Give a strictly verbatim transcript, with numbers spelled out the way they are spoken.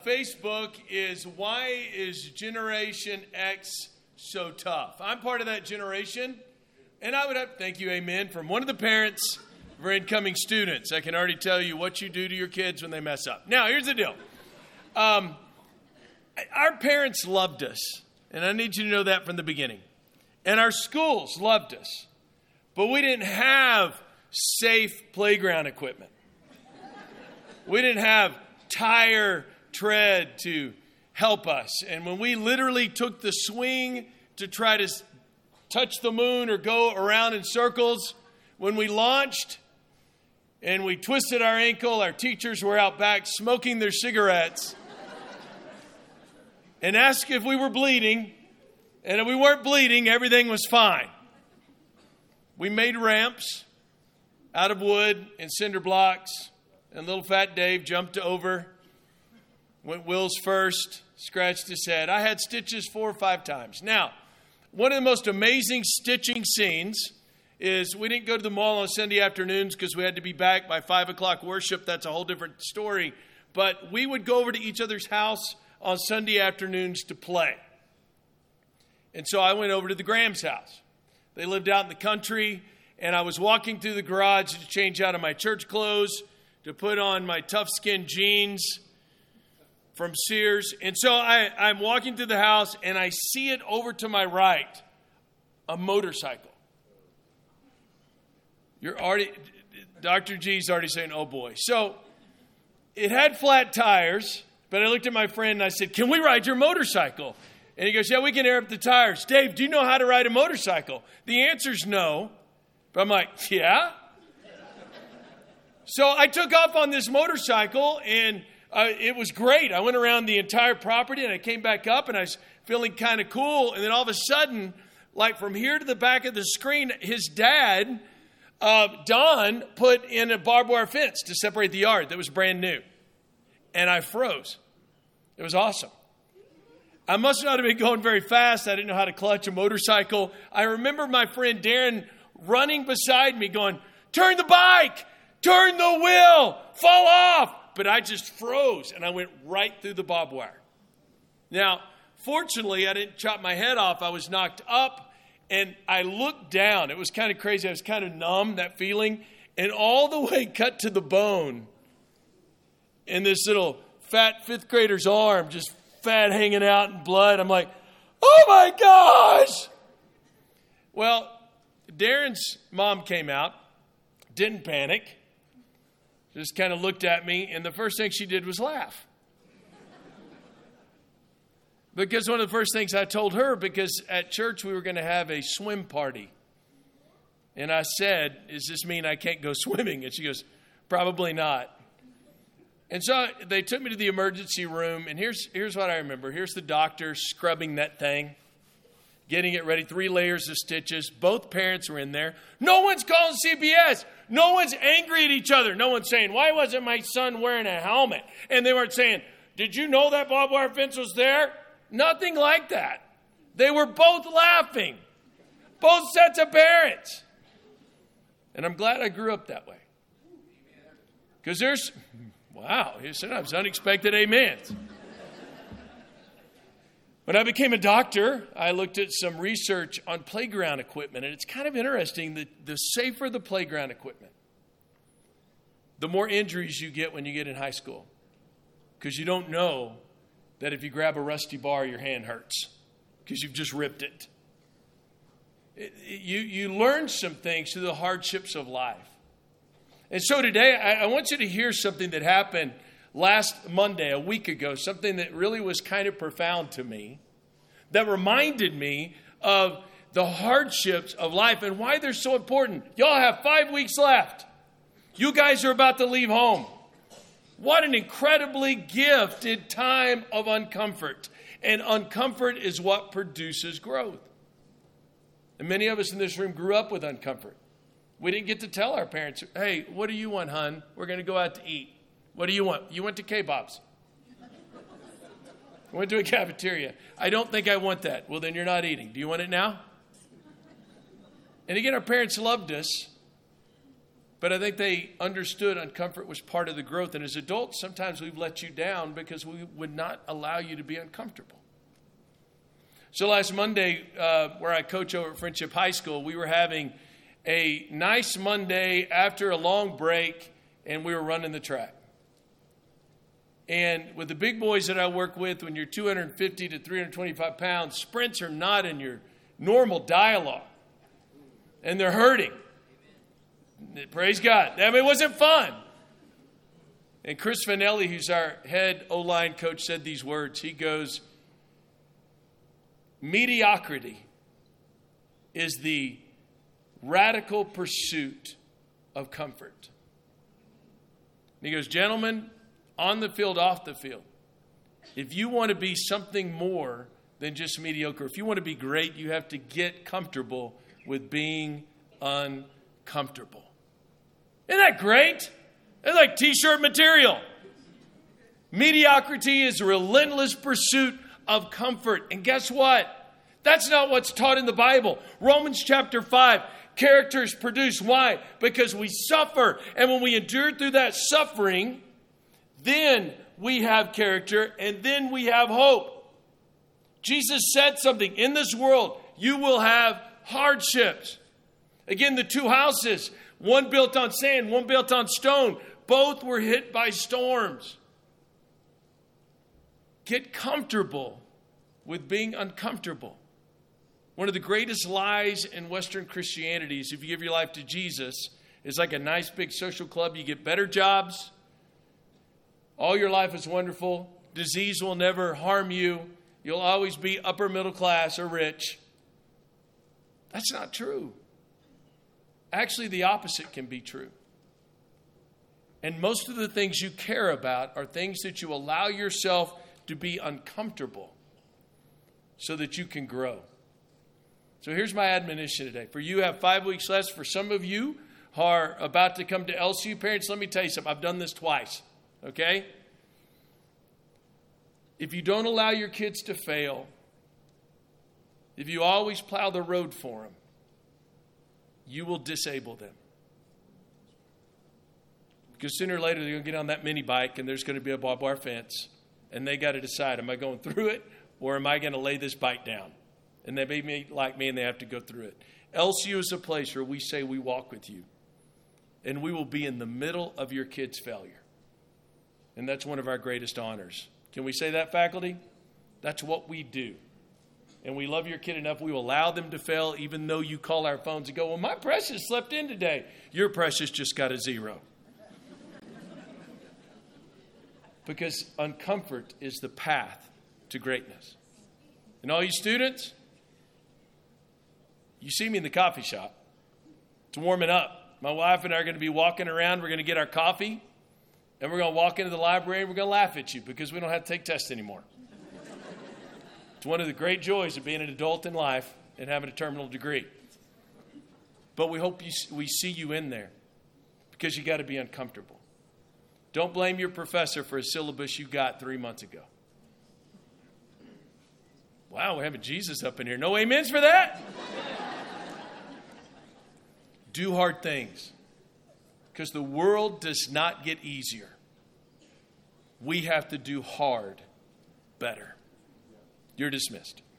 Facebook is, why is Generation X so tough? I'm part of that generation, and I would have, thank you, amen, from one of the parents of our incoming students. I can already tell you what you do to your kids when they mess up. Now, here's the deal. Um, our parents loved us, and I need you to know that from the beginning. And our schools loved us, but we didn't have safe playground equipment. We didn't have tire tread to help us. And when we literally took the swing to try to touch the moon or go around in circles, when we launched and we twisted our ankle, our teachers were out back smoking their cigarettes and asked if we were bleeding. And if we weren't bleeding, everything was fine. We made ramps out of wood and cinder blocks, and little fat Dave jumped over. Went Will's first, scratched his head. I had stitches four or five times. Now, one of the most amazing stitching scenes is we didn't go to the mall on Sunday afternoons because we had to be back by five o'clock worship. That's a whole different story. But we would go over to each other's house on Sunday afternoons to play. And so I went over to the Graham's house. They lived out in the country, and I was walking through the garage to change out of my church clothes, to put on my tough skin jeans from Sears. And so I, I'm walking through the house, and I see it over to my right, a motorcycle. You're already, Doctor G's already saying, oh boy. So it had flat tires, but I looked at my friend and I said, can we ride your motorcycle? And he goes, yeah, we can air up the tires. Dave, do you know how to ride a motorcycle? The answer's no. But I'm like, yeah? So I took off on this motorcycle, and uh, it was great. I went around the entire property, and I came back up, and I was feeling kind of cool. And then all of a sudden, like from here to the back of the screen, his dad, uh, Don, put in a barbed wire fence to separate the yard that was brand new. And I froze. It was awesome. I must not have been going very fast. I didn't know how to clutch a motorcycle. I remember my friend Darren running beside me going, turn the bike, turn the wheel, fall off. But I just froze, and I went right through the barbed wire. Now, fortunately, I didn't chop my head off. I was knocked up, and I looked down. It was kind of crazy. I was kind of numb, that feeling. And all the way cut to the bone in this little fat fifth grader's arm, just fat hanging out in blood. I'm like, oh my gosh. Well, Darren's mom came out, didn't panic, just kind of looked at me, and the first thing she did was laugh. Because one of the first things I told her, because at church we were going to have a swim party. And I said, does this mean I can't go swimming? And she goes, probably not. And so they took me to the emergency room, and here's here's what I remember. Here's the doctor scrubbing that thing, getting it ready, three layers of stitches. Both parents were in there. No one's calling C P S. No one's angry at each other. No one's saying, why wasn't my son wearing a helmet? And they weren't saying, did you know that barbed wire fence was there? Nothing like that. They were both laughing. Both sets of parents. And I'm glad I grew up that way. Because there's... Wow, sometimes unexpected amens. When I became a doctor, I looked at some research on playground equipment, and it's kind of interesting that the safer the playground equipment, the more injuries you get when you get in high school. Because you don't know that if you grab a rusty bar, your hand hurts because you've just ripped it. it you, you learn some things through the hardships of life. And so today, I, I want you to hear something that happened last Monday, a week ago, something that really was kind of profound to me, that reminded me of the hardships of life and why they're so important. Y'all have five weeks left. You guys are about to leave home. What an incredibly gifted time of uncomfort. And uncomfort is what produces growth. And many of us in this room grew up with uncomfort. We didn't get to tell our parents, hey, what do you want, hon? We're going to go out to eat. What do you want? You went to K-Bob's. I went to a cafeteria. I don't think I want that. Well, then you're not eating. Do you want it now? And again, our parents loved us. But I think they understood uncomfort was part of the growth. And as adults, sometimes we've let you down because we would not allow you to be uncomfortable. So last Monday, uh, where I coach over at Friendship High School, we were having a nice Monday after a long break, and we were running the track. And with the big boys that I work with, when you're two hundred fifty to three hundred twenty-five pounds, sprints are not in your normal dialogue. And they're hurting. Praise God. I mean, it wasn't fun. And Chris Finelli, who's our head O-line coach, said these words. He goes, mediocrity is the radical pursuit of comfort. And he goes, gentlemen, on the field, off the field, if you want to be something more than just mediocre, if you want to be great, you have to get comfortable with being uncomfortable. Isn't that great? It's like t-shirt material. Mediocrity is a relentless pursuit of comfort. And guess what? That's not what's taught in the Bible. Romans chapter five, characters produce. Why? Because we suffer. And when we endure through that suffering, then we have character and then we have hope. Jesus said something. In this world, you will have hardships. Again, the two houses, one built on sand, one built on stone, both were hit by storms. Get comfortable with being uncomfortable. One of the greatest lies in Western Christianity is if you give your life to Jesus, it's like a nice big social club. You get better jobs. All your life is wonderful. Disease will never harm you. You'll always be upper middle class or rich. That's not true. Actually, the opposite can be true. And most of the things you care about are things that you allow yourself to be uncomfortable so that you can grow. So here's my admonition today. For you have five weeks left. For some of you who are about to come to L C U, parents, let me tell you something. I've done this twice, okay? If you don't allow your kids to fail, if you always plow the road for them, you will disable them. Because sooner or later they're going to get on that mini bike and there's going to be a barbed wire fence. And they got to decide, am I going through it or am I going to lay this bike down? And they may be like me and they have to go through it. L C U is a place where we say we walk with you. And we will be in the middle of your kid's failure. And that's one of our greatest honors. Can we say that, faculty? That's what we do. And we love your kid enough, we will allow them to fail, even though you call our phones and go, well, my Precious slept in today. Your Precious just got a zero. Because uncomfort is the path to greatness. And all you students, you see me in the coffee shop. It's warming up. My wife and I are going to be walking around. We're going to get our coffee. And we're going to walk into the library and we're going to laugh at you because we don't have to take tests anymore. It's one of the great joys of being an adult in life and having a terminal degree. But we hope you, we see you in there because you got to be uncomfortable. Don't blame your professor for a syllabus you got three months ago. Wow, we're having Jesus up in here. No amens for that? Do hard things because the world does not get easier. We have to do hard better. You're dismissed.